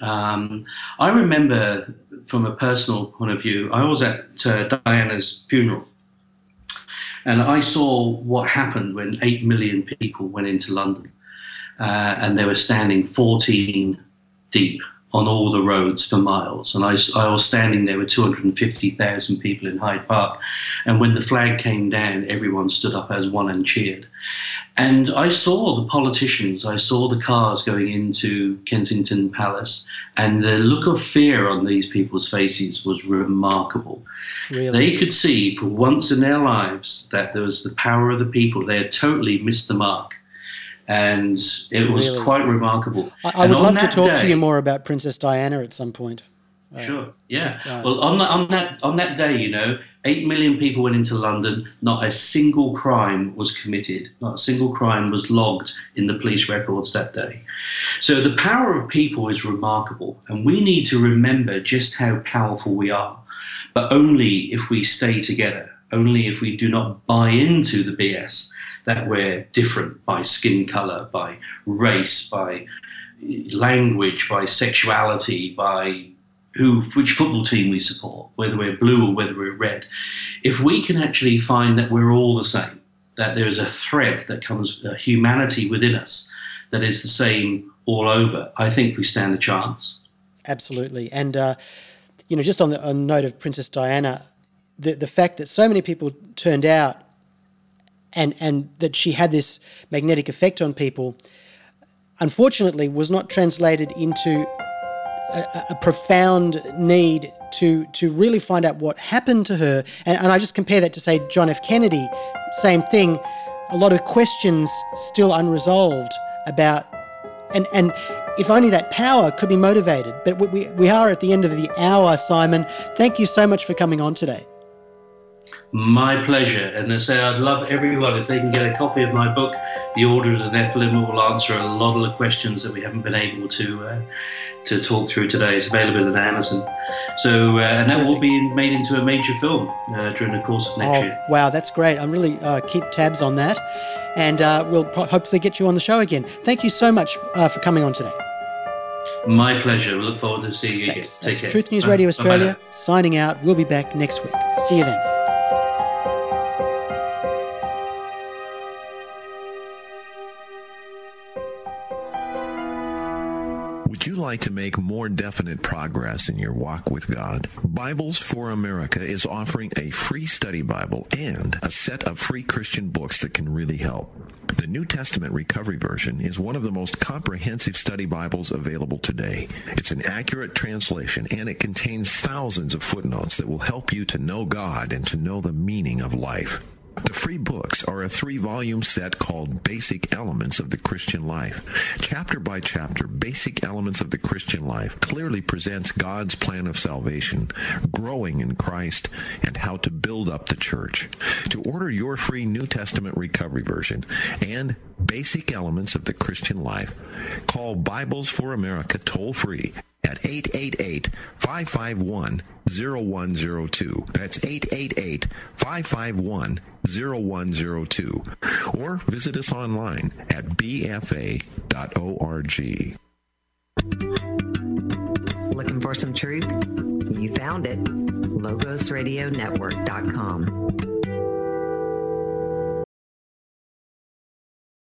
S4: I remember, from a personal point of view, I was at Diana's funeral, and I saw what happened when 8 million people went into London, and they were standing 14 deep on all the roads for miles. And I was standing there with 250,000 people in Hyde Park. And when the flag came down, everyone stood up as one and cheered. And I saw the politicians, I saw the cars going into Kensington Palace, and the look of fear on these people's faces was remarkable.
S3: Really?
S4: They could see for once in their lives that there was the power of the people. They had totally missed the mark. And it was quite remarkable.
S3: I would love to talk to you more about Princess Diana at some point.
S4: Sure, yeah. Well, on that day, you know, 8 million people went into London. Not a single crime was committed. Not a single crime was logged in the police records that day. So the power of people is remarkable, and we need to remember just how powerful we are. But only if we stay together. Only if we do not buy into the BS that we're different by skin color, by race, by language, by sexuality, by which football team we support, whether we're blue or whether we're red. If we can actually find that we're all the same, that there's a thread that comes, a humanity within us that is the same all over, I think we stand a chance.
S3: Absolutely. And, you know, just on the note of Princess Diana, the fact that so many people turned out and that she had this magnetic effect on people, unfortunately, was not translated into a profound need to really find out what happened to her. And I just compare that to, say, John F. Kennedy, same thing. A lot of questions still unresolved about, and if only that power could be motivated. But we are at the end of the hour, Simon. Thank you so much for coming on today.
S4: My pleasure. And I say I'd love everyone, if they can get a copy of my book, The Order of the Nephilim. It will answer a lot of the questions that we haven't been able to talk through today. It's available on Amazon. So, and that will be made into a major film during the course of next year.
S3: Wow, that's great. I'm really keep tabs on that. And we'll hopefully get you on the show again. Thank you so much for coming on today.
S4: My pleasure. We look forward to seeing you again. Take care.
S3: Truth News Radio Australia, signing out. We'll be back next week. See you then.
S8: Would you
S15: like to make more definite progress in your walk with God, Bibles for America is offering a free study Bible and a set of free Christian books that can really help. The New Testament Recovery Version is one of the most comprehensive study Bibles available today. It's an accurate translation, and it contains thousands of footnotes that will help you to know God and to know the meaning of life. The free books are a 3-volume set called Basic Elements of the Christian Life. Chapter by chapter, Basic Elements of the Christian Life clearly presents God's plan of salvation, growing in Christ, and how to build up the church. To order your free New Testament Recovery Version and Basic Elements of the Christian Life, call Bibles for America toll-free at 888-551-0102. That's 888-551-0102. Or visit us online at bfa.org.
S16: Looking for some truth? You found it. LogosRadioNetwork.com.